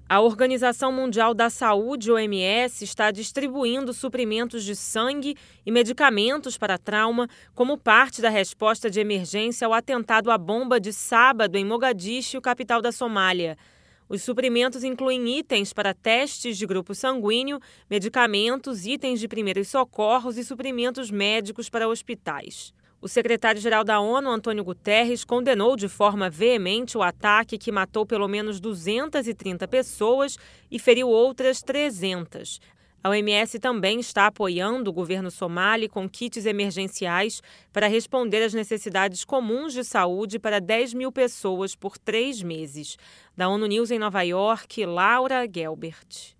A Organização Mundial da Saúde, OMS, está distribuindo suprimentos de sangue e medicamentos para trauma como parte da resposta de emergência ao atentado à bomba de sábado em Mogadiscio, capital da Somália. Os suprimentos incluem itens para testes de grupo sanguíneo, medicamentos, itens de primeiros socorros e suprimentos médicos para hospitais. O secretário-geral da ONU, Antônio Guterres, condenou de forma veemente o ataque que matou pelo menos 230 pessoas e feriu outras 300. A OMS também está apoiando o governo somali com kits emergenciais para responder às necessidades comuns de saúde para 10 mil pessoas por 3 meses. Da ONU News em Nova York, Laura Gelbert.